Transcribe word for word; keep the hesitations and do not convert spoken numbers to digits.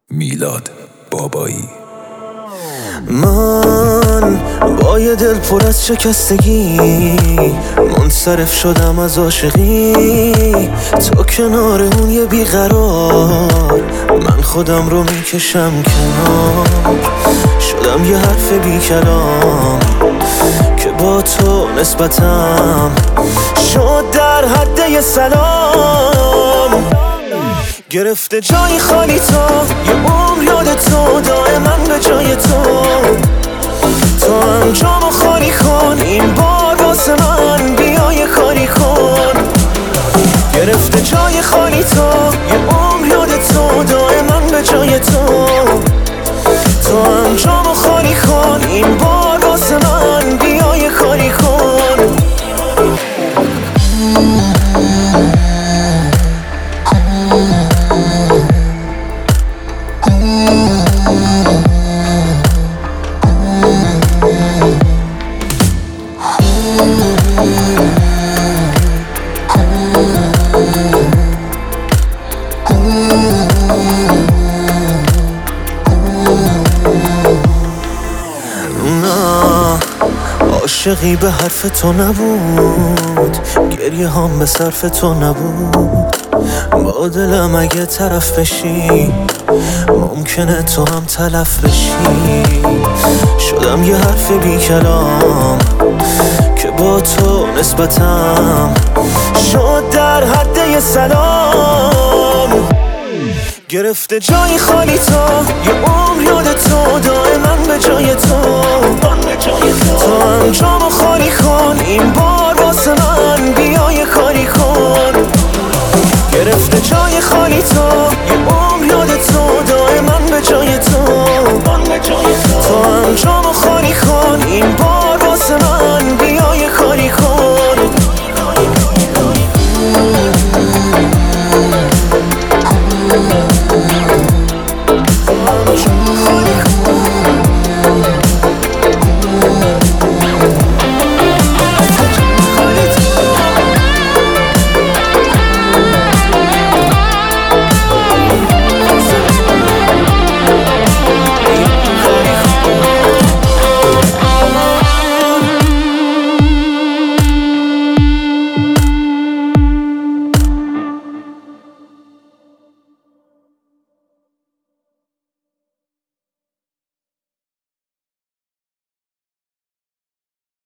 میلاد بابایی. من با یه دل پر از شکستگی منصرف شدم از عاشقی، تو کنار اون یه بیقرار، من خودم رو میکشم کنار، شدم یه حرف بی کلام که با تو نسبتم شد در حد یه سلام. گرفته جای خالی تو یه عمر یاد تو، دائما به جای تو تو هم جامو خالی کن، این بار واسه من بیا یه کاری کن. گرفته جای خالی تو یه عمر یاد تو، دائما به جای تو تو هم جامو خالی کن، این بار واسه من بیا یه کاری کن. عاشقی به حرف تو نبود، گریه هم به صرف تو نبود، با دلم اگه طرف بشی ممکنه تو هم تلف بشی. شدم یه حرف بی کلام که با تو نسبتم شد در حد یه سلام. گرفته جای خالی تو یه عمر یاد تو، دائما به جای تو تو هم جامو خالی کن، این بار واسه من بیا یه کاری کن. گرفته جای خالی تو یه